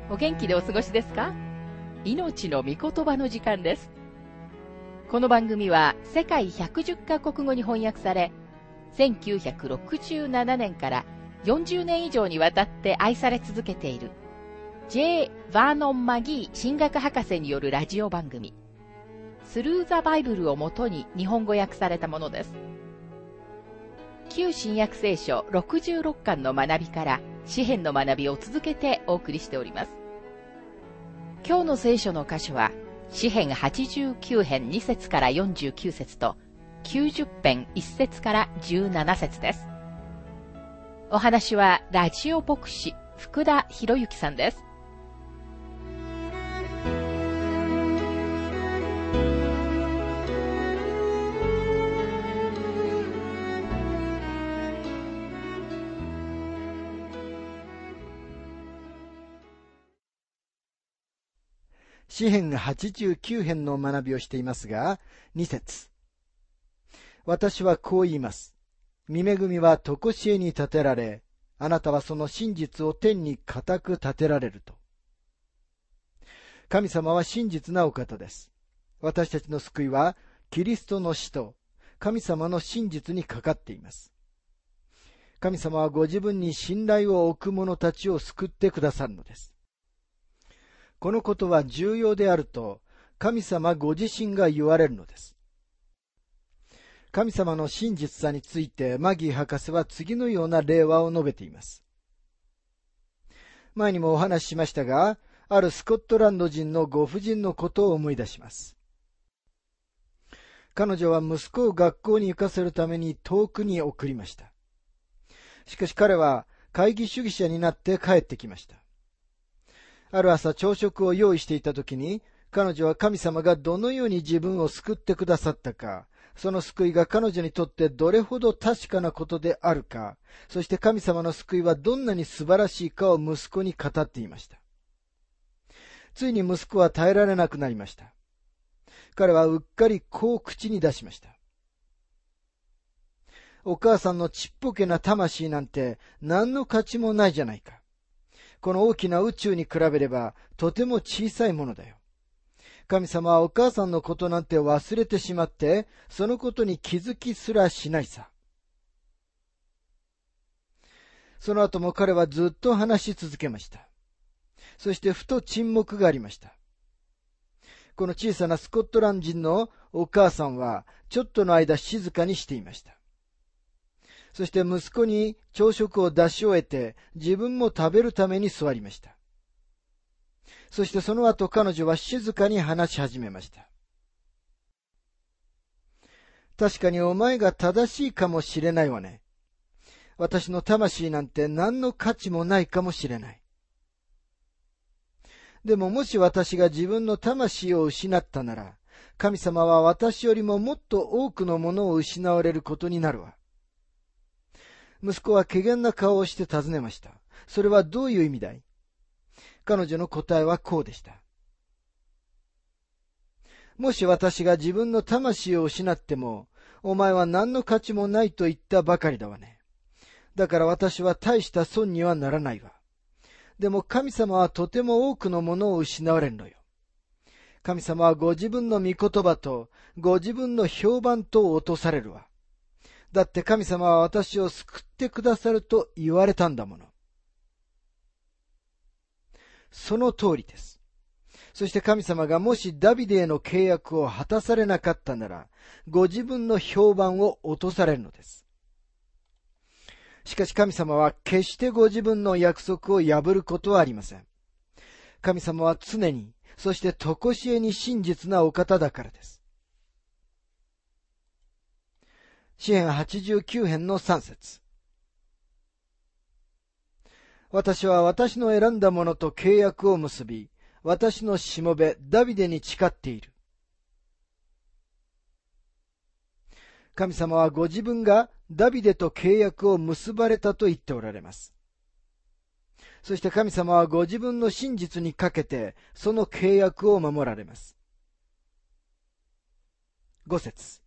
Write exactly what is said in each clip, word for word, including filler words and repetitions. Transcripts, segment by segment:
お元気でお過ごしですか？命の御言葉の時間です。この番組は世界ひゃくじゅっカ国語に翻訳され、せんきゅうひゃくろくじゅうななねんからよんじゅうねん以上にわたって愛され続けている J. バーノン・マギー神学博士によるラジオ番組、スルー・ザ・バイブルをもとに日本語訳されたものです。旧新約聖書ろくじゅうろっかんの学びから詩編の学びを続けてお送りしております。今日の聖書の箇所は詩編はちじゅうきゅう編に節からよんじゅうきゅう節ときゅうじゅう編いち節からじゅうなな節です。お話はラジオ牧師福田博之さんです。 詩編はちじゅうきゅう編の学びをしていますが、に節。私はこう言います。御恵みは常しえに立てられ、あなたはその真実を天に固く立てられると。神様は真実なお方です。私たちの救いは、キリストの死と神様の真実にかかっています。神様はご自分に信頼を置く者たちを救ってくださるのです。このことは重要であると、神様ご自身が言われるのです。神様の真実さについて、マギー博士は次のような例話を述べています。前にもお話ししましたが、あるスコットランド人のご婦人のことを思い出します。彼女は息子を学校に行かせるために遠くに送りました。しかし彼は懐疑主義者になって帰ってきました。ある朝朝食を用意していたときに、彼女は神様がどのように自分を救ってくださったか、その救いが彼女にとってどれほど確かなことであるか、そして神様の救いはどんなに素晴らしいかを息子に語っていました。ついに息子は耐えられなくなりました。彼はうっかりこう口に出しました。お母さんのちっぽけな魂なんて何の価値もないじゃないか。この大きな宇宙に比べればとても小さいものだよ。神様はお母さんのことなんて忘れてしまって、そのことに気づきすらしないさ。その後も彼はずっと話し続けました。そしてふと沈黙がありました。この小さなスコットランド人のお母さんはちょっとの間静かにしていました。そして息子に朝食を出し終えて自分も食べるために座りました。そしてその後彼女は静かに話し始めました。確かにお前が正しいかもしれないわね。私の魂なんて何の価値もないかもしれない。でももし私が自分の魂を失ったなら、神様は私よりももっと多くのものを失われることになるわ。息子は怪訝な顔をして尋ねました。それはどういう意味だい？彼女の答えはこうでした。もし私が自分の魂を失っても、お前は何の価値もないと言ったばかりだわね。だから私は大した損にはならないわ。でも神様はとても多くのものを失われるのよ。神様はご自分の御言葉とご自分の評判とを落とされるわ。だって神様は私を救ってくださると言われたんだもの。その通りです。そして神様がもしダビデへの契約を果たされなかったなら、ご自分の評判を落とされるのです。しかし神様は決してご自分の約束を破ることはありません。神様は常に、そして常しえに真実なお方だからです。詩編はちじゅうきゅう編のさん節。私は私の選んだ者と契約を結び、私のしもべダビデに誓っている。神様はご自分がダビデと契約を結ばれたと言っておられます。そして神様はご自分の真実にかけてその契約を守られます。ご節。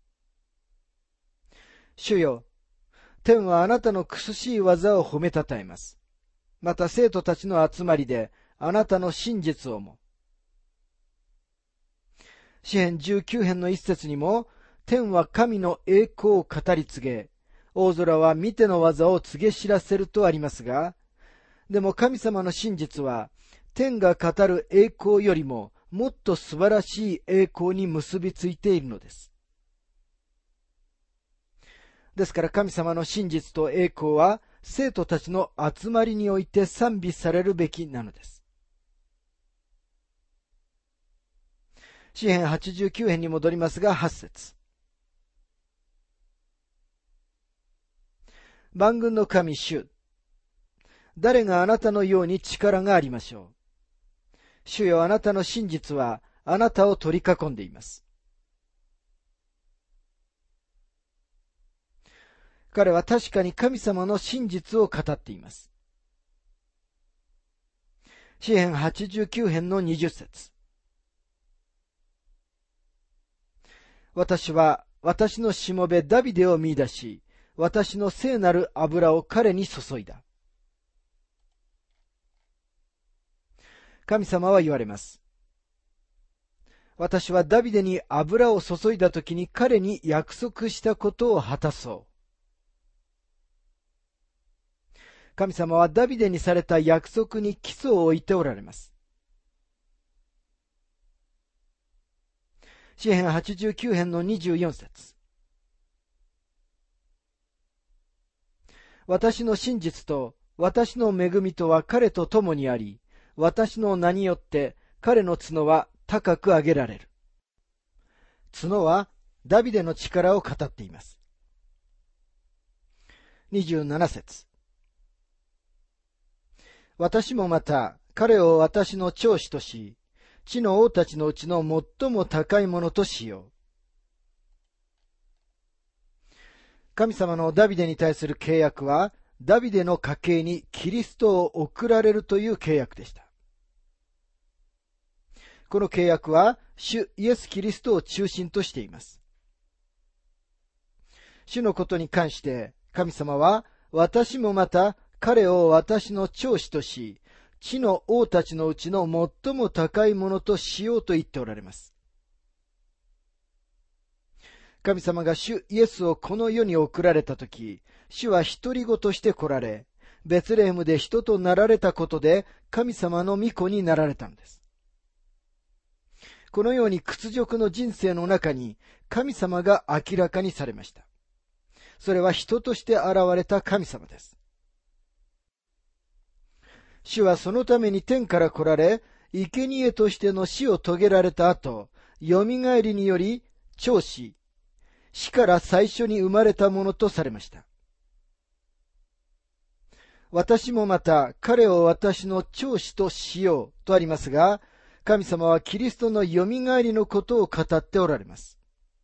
主よ、天はあなたの苦しい技を褒めたたえます。また生徒たちの集まりであなたの真実をも。詩編じゅうきゅう編の一節にも、天は神の栄光を語り継げ、大空は見ての技を告げ知らせるとありますが、でも神様の真実は、天が語る栄光よりももっと素晴らしい栄光に結びついているのです。ですから神様の真実と栄光は、生徒たちの集まりにおいて賛美されるべきなのです。詩編はちじゅうきゅう編に戻りますが、はち節。万軍の神主、誰があなたのように力がありましょう。主よ、あなたの真実はあなたを取り囲んでいます。彼は確かに神様の真実を語っています。詩編はちじゅうきゅう編のにじゅっ節。私は私のしもべダビデを見出し、私の聖なる油を彼に注いだ。神様は言われます。私はダビデに油を注いだときに彼に約束したことを果たそう。神様はダビデにされた約束に基礎を置いておられます。詩編はちじゅうきゅう編のにじゅうよん節。私の真実と私の恵みとは彼と共にあり、私の名によって彼の角は高く上げられる。角はダビデの力を語っています。にじゅうなな節。私もまた彼を私の長子とし、地の王たちのうちの最も高いものとしよう。神様のダビデに対する契約は、ダビデの家系にキリストを送られるという契約でした。この契約は、主イエス・キリストを中心としています。主のことに関して、神様は、私もまた彼を私の長子とし、地の王たちのうちの最も高いものとしようと言っておられます。神様が主イエスをこの世に送られたとき、主は独り子として来られ、ベツレヘムで人となられたことで神様の御子になられたのです。このように屈辱の人生の中に神様が明らかにされました。それは人として現れた神様です。主はそのために天から来られ、生贄としての死を遂げられた後、蘇りにより長子、死から最初に生まれたものとされました。私もまた彼を私の長子としようとありますが、神様はキリストの蘇りのことを語っておられます。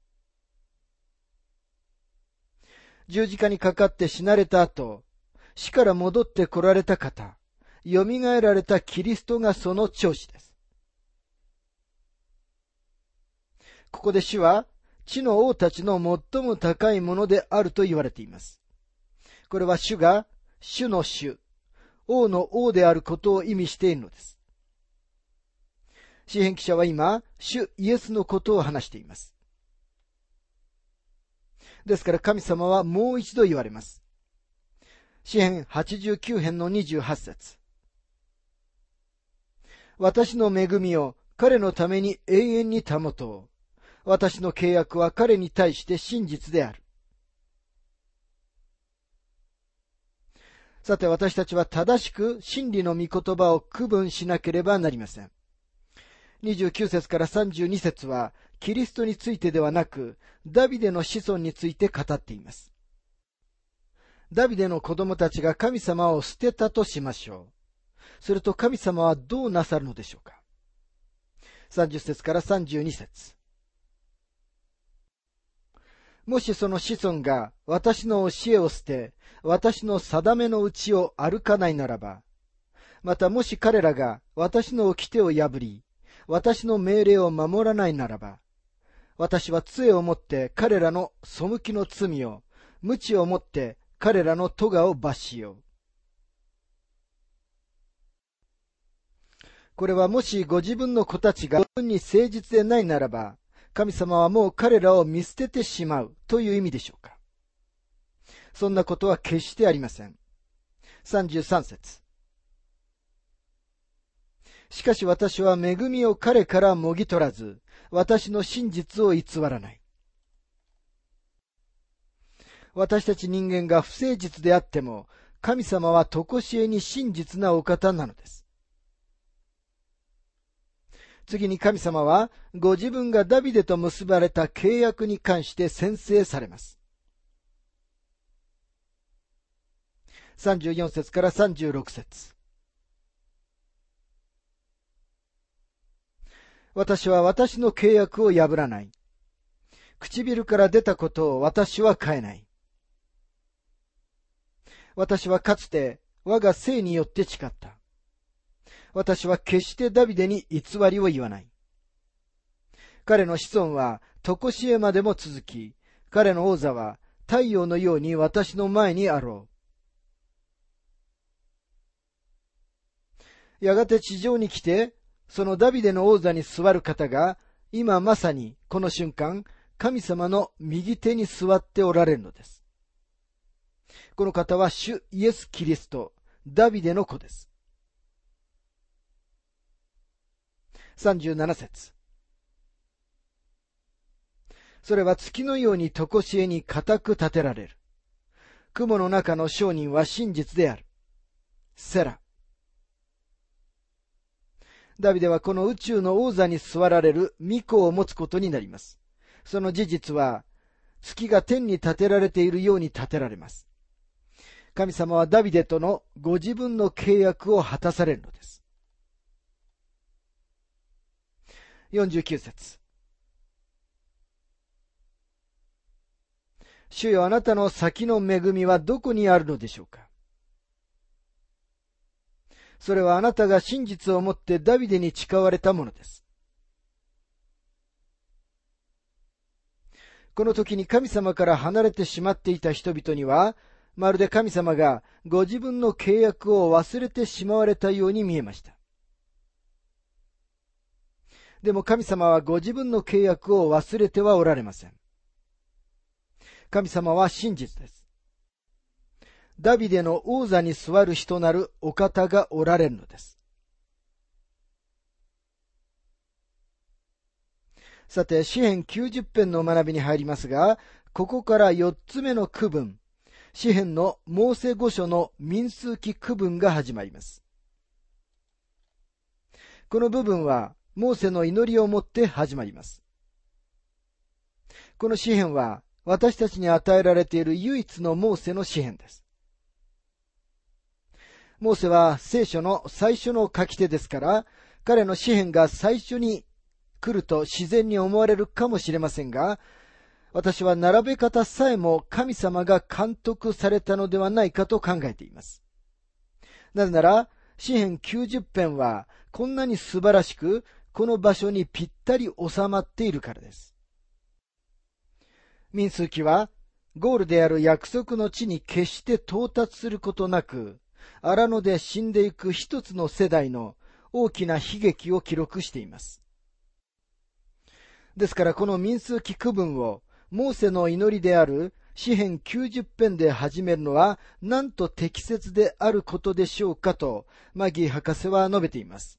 十字架にかかって死なれた後、死から戻って来られた方、蘇られたキリストがその長子です。ここで主は、地の王たちの最も高いものであると言われています。これは主が、主の主、王の王であることを意味しているのです。詩編記者は今、主イエスのことを話しています。ですから神様はもう一度言われます。詩編はちじゅうきゅう編のにじゅうはち節。私の恵みを彼のために永遠に保とう。私の契約は彼に対して真実である。さて私たちは正しく真理の御言葉を区分しなければなりません。にじゅうきゅう節からさんじゅうに節はキリストについてではなくダビデの子孫について語っています。ダビデの子供たちが神様を捨てたとしましょう。すると神様はどうなさるのでしょうか。さんじゅう節からさんじゅうに節。もしその子孫が私の教えを捨て、私の定めのうちを歩かないならば、またもし彼らが私の掟を破り、私の命令を守らないならば、私は杖を持って彼らの背きの罪を、鞭を持って彼らの咎を罰しよう。 これはもしご自分の子たちが自分に誠実でないならば、神様はもう彼らを見捨ててしまうという意味でしょうか。そんなことは決してありません。さんじゅうさん節。しかし私は恵みを彼からもぎ取らず、私の真実を偽らない。私たち人間が不誠実であっても、神様は常しえに真実なお方なのです。次に神様は、ご自分がダビデと結ばれた契約に関して宣誓されます。さんじゅうよん節からさんじゅうろく節。私は私の契約を破らない。唇から出たことを私は変えない。私はかつて我が性によって誓った。私は決してダビデに偽りを言わない。彼の子孫は常しえまでも続き、彼の王座は太陽のように私の前にあろう。やがて地上に来て、そのダビデの王座に座る方が、今まさにこの瞬間、神様の右手に座っておられるのです。この方は主イエス・キリスト、ダビデの子です。さんじゅうなな節。それは月のように常しえに固く立てられる。雲の中の証人は真実である。セラ。ダビデはこの宇宙の王座に座られる御子を持つことになります。その事実は、月が天に立てられているように立てられます。神様はダビデとのご自分の契約を果たされるのです。よんじゅうきゅう節。主よ、あなたの先の恵みはどこにあるのでしょうか。それはあなたが真実をもってダビデに誓われたものです。この時に神様から離れてしまっていた人々には、まるで神様がご自分の契約を忘れてしまわれたように見えました。でも神様はご自分の契約を忘れてはおられません。神様は真実です。ダビデの王座に座る人なるお方がおられるのです。さて、詩編きゅうじゅっ編の学びに入りますが、ここからよっつめの区分、詩編のモーセ五書の民数記区分が始まります。この部分は、モーセの祈りをもって始まります。この詩編は、私たちに与えられている唯一のモーセの詩編です。モーセは聖書の最初の書き手ですから、彼の詩編が最初に来ると自然に思われるかもしれませんが、私は並べ方さえも神様が監督されたのではないかと考えています。なぜなら、詩編きゅうじゅっ編はこんなに素晴らしく、この場所にぴったり収まっているからです。民数記は、ゴールである約束の地に決して到達することなく、荒野で死んでいく一つの世代の大きな悲劇を記録しています。ですからこの民数記区分を、モーセの祈りである詩編きゅうじゅっ編で始めるのはなんと適切であることでしょうかとマギー博士は述べています。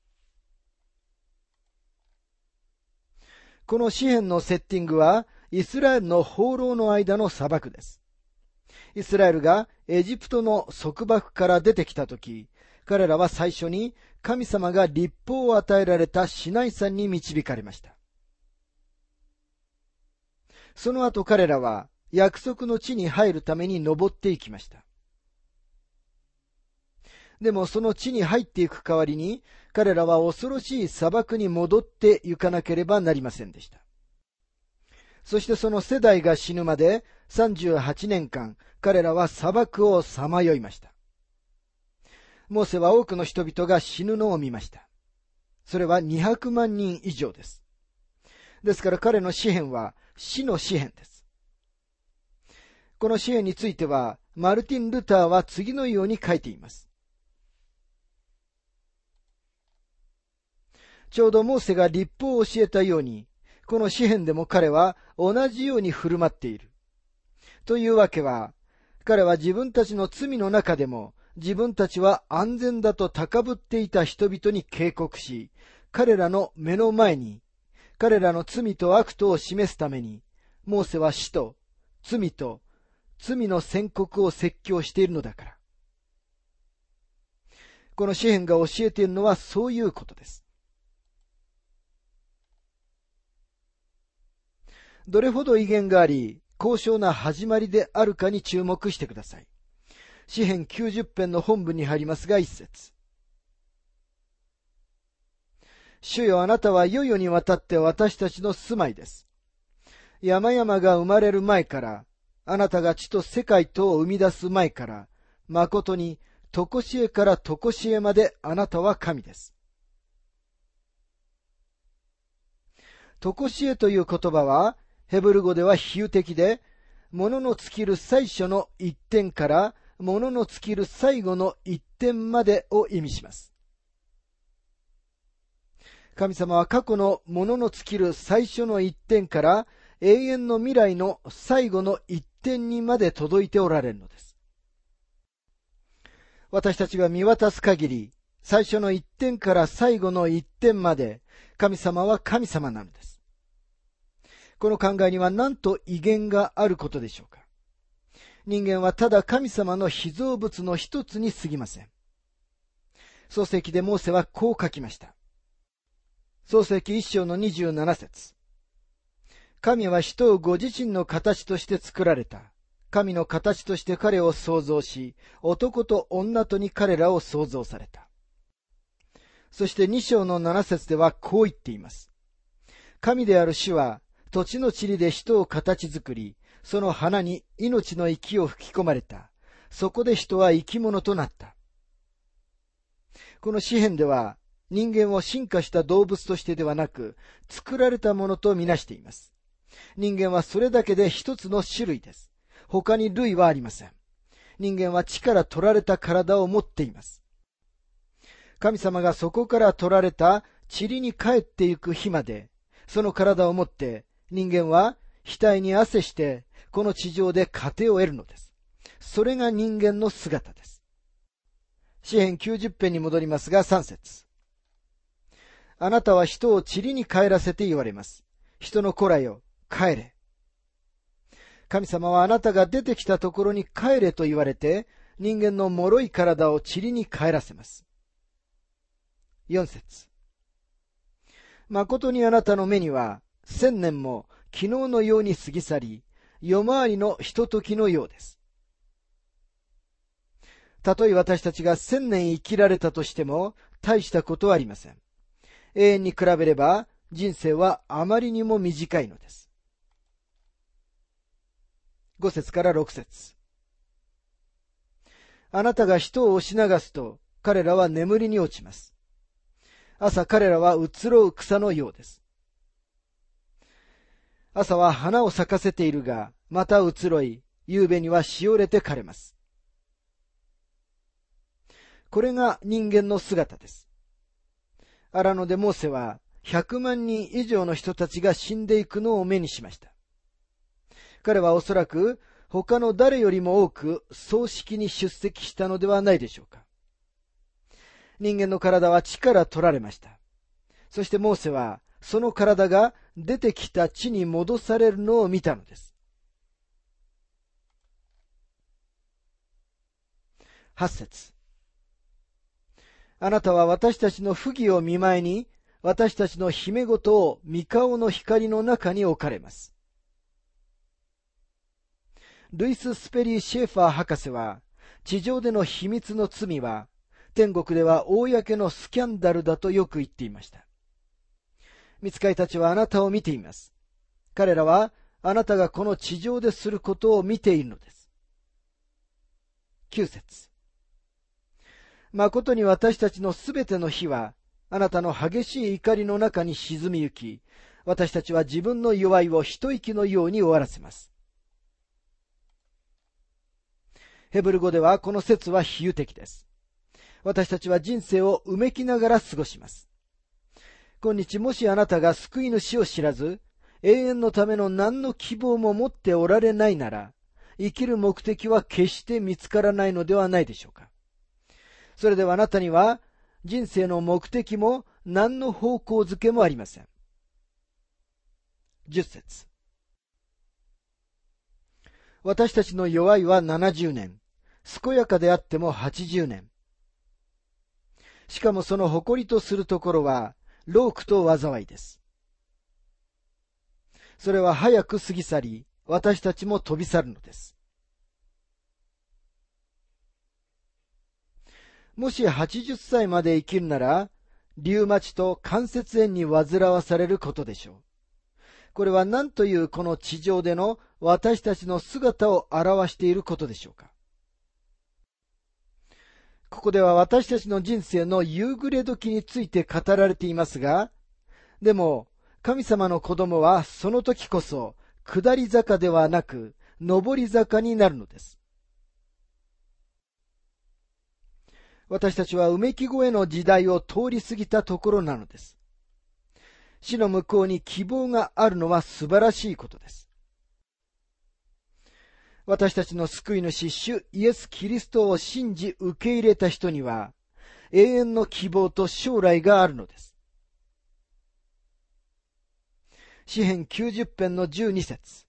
この詩編のセッティングはイスラエルの放浪の間の砂漠です。イスラエルがエジプトの束縛から出てきたとき、彼らは最初に神様が律法を与えられたシナイ山に導かれました。その後彼らは約束の地に入るために登っていきました。でもその地に入っていく代わりに、彼らは恐ろしい砂漠に戻って行かなければなりませんでした。そしてその世代が死ぬまでさんじゅうはちねんかん、彼らは砂漠をさまよいました。モーセは多くの人々が死ぬのを見ました。それはにひゃくまんにん以上です。ですから彼の詩編は死の詩編です。この詩編については、マルティン・ルターは次のように書いています。 ちょうどモーセが律法を教えたように、この詩篇でも彼は同じように振る舞っている。というわけは、彼は自分たちの罪の中でも、自分たちは安全だと高ぶっていた人々に警告し、彼らの目の前に、彼らの罪と悪とを示すために、モーセは死と罪と罪の宣告を説教しているのだから。この詩篇が教えているのはそういうことです。どれほど威厳があり、高尚な始まりであるかに注目してください。詩編きゅうじゅっ編の本文に入りますが、一節。主よ、あなたは世々にわたって私たちの住まいです。山々が生まれる前から、あなたが地と世界とを生み出す前から、誠に、とこしえからとこしえまであなたは神です。とこしえという言葉は、ヘブル語では比喩的で、物の尽きる最初の一点から、物の尽きる最後の一点までを意味します。神様は過去の物の尽きる最初の一点から、永遠の未来の最後の一点にまで届いておられるのです。私たちが見渡す限り、最初の一点から最後の一点まで、神様は神様なのです。この考えには何と威厳があることでしょうか。人間はただ神様の被造物の一つに過ぎません。創世記でモーセはこう書きました。創世記一章のにじゅうなな節。神は人をご自身の形として作られた。神の形として彼を創造し、男と女とに彼らを創造された。そしてに章のなな節ではこう言っています。神である主は、土地の塵で人を形作り、その花に命の息を吹き込まれた。そこで人は生き物となった。この詩篇では、人間を進化した動物としてではなく、作られたものとみなしています。人間はそれだけで一つの種類です。他に類はありません。人間は地から取られた体を持っています。神様がそこから取られた塵に帰っていく日まで、その体を持って人間は額に汗してこの地上で糧を得るのです。それが人間の姿です。詩編きゅうじゅっ編に戻りますがさん節。あなたは人を塵に帰らせて言われます。人の子らよ、帰れ。神様はあなたが出てきたところに帰れと言われて、人間の脆い体を塵に帰らせます。よん節。誠にあなたの目には、千年も昨日のように過ぎ去り、夜回りのひとときのようです。たとえ私たちが千年生きられたとしても、大したことはありません。永遠に比べれば、人生はあまりにも短いのです。ご節からろく節。あなたが人を押し流すと、彼らは眠りに落ちます。朝彼らは移ろう草のようです。朝は花を咲かせているが、また移ろい、夕べにはしおれて枯れます。これが人間の姿です。荒野でモーセは、ひゃくまんにん以上の人たちが死んでいくのを目にしました。彼はおそらく他の誰よりも多く葬式に出席したのではないでしょうか。人間の体は地から取られました。そしてモーセはその体が出てきた地に戻されるのを見たのです。はち節。あなたは私たちの不義を見舞いに、私たちの秘め事を御顔の光の中に置かれます。ルイス・スペリー・シェーファー博士は、地上での秘密の罪は、天国では公のスキャンダルだとよく言っていました。御使いたちはあなたを見ています。彼らはあなたがこの地上ですることを見ているのです。きゅう節。誠に私たちのすべての日は、あなたの激しい怒りの中に沈みゆき、私たちは自分の弱いを一息のように終わらせます。ヘブル語ではこの説は比喩的です。私たちは人生をうめきながら過ごします。 今日もしあなたが救い主を知らず、永遠のための何の希望も持っておられないなら、生きる目的は決して見つからないのではないでしょうか。それではあなたには人生の目的も何の方向づけもありません。じゅっ節。私たちの弱いはななじゅうねん、健やかであってもはちじゅうねん。しかもその誇りとするところは、労苦と災いです。それは早く過ぎ去り、私たちも飛び去るのです。もしはちじゅっさいまで生きるなら、リウマチと関節炎に煩わされることでしょう。これは何というこの地上での私たちの姿を表していることでしょうか。ここでは私たちの人生の夕暮れ時について語られていますが、でも神様の子供はその時こそ下り坂ではなく上り坂になるのです。私たちはうめき声の時代を通り過ぎたところなのです。死の向こうに希望があるのは素晴らしいことです。私たちの救い主、主イエス・キリストを信じ受け入れた人には永遠の希望と将来があるのです。詩編きゅうじゅっ編のじゅうに節。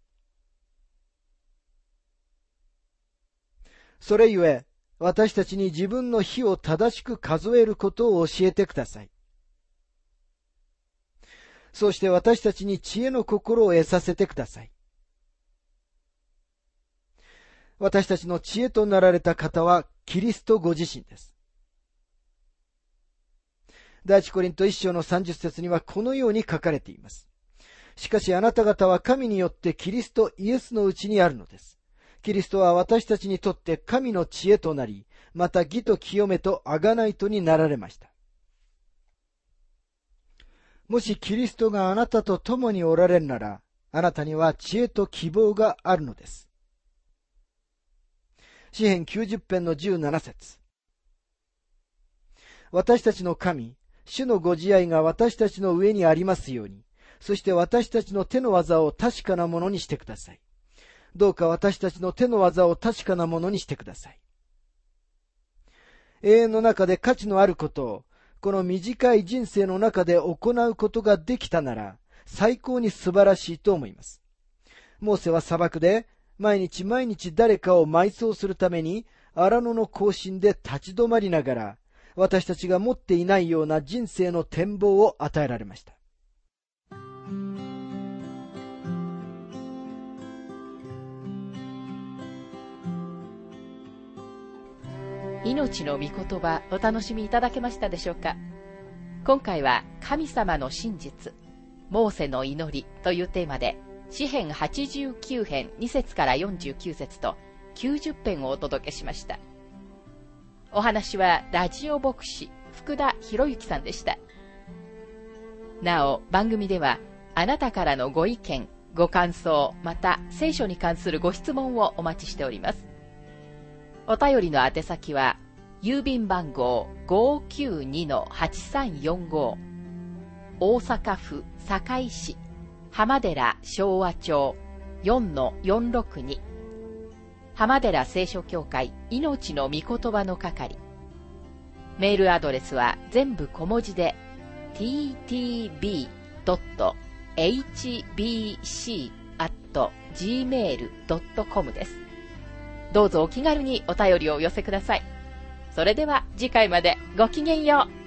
それゆえ、私たちに自分の日を正しく数えることを教えてください。そうして私たちに知恵の心を得させてください。私たちの知恵となられた方はキリストご自身です。第一コリント一章のさんじゅっ節にはこのように書かれています。しかしあなた方は神によってキリストイエスのうちにあるのです。キリストは私たちにとって神の知恵となり、また義と清めと贖いとになられました。もしキリストがあなたと共におられるなら、あなたには知恵と希望があるのです。詩編きゅうじゅっ編のじゅうなな節。私たちの神、主のご自愛が私たちの上にありますように、そして私たちの手の技を確かなものにしてください。どうか私たちの手の技を確かなものにしてください。永遠の中で価値のあることを、この短い人生の中で行うことができたなら、最高に素晴らしいと思います。モーセは砂漠で、毎日毎日誰かを埋葬するために、荒野の行進で立ち止まりながら、私たちが持っていないような人生の展望を与えられました。 命の御言葉お楽しみいただけましたでしょうか。今回は神様の真実、モーセの祈りというテーマで、詩編はちじゅうきゅう編に節からよんじゅうきゅう節ときゅうじゅう編をお届けしました。お話はラジオ牧師福田博之さんでした。なお番組ではあなたからのご意見、ご感想、また聖書に関するご質問をお待ちしております。お便りの宛先は郵便番号 ごーきゅうにのはちさんよんご 大阪府堺市浜寺昭和町 よんのよんろくに 浜寺聖書協会命の御言葉の係。メールアドレスは全部小文字で ティーティービードットエイチビーシーアットジーメールドットコム です。どうぞお気軽にお便りをお寄せください。それでは次回までごきげんよう。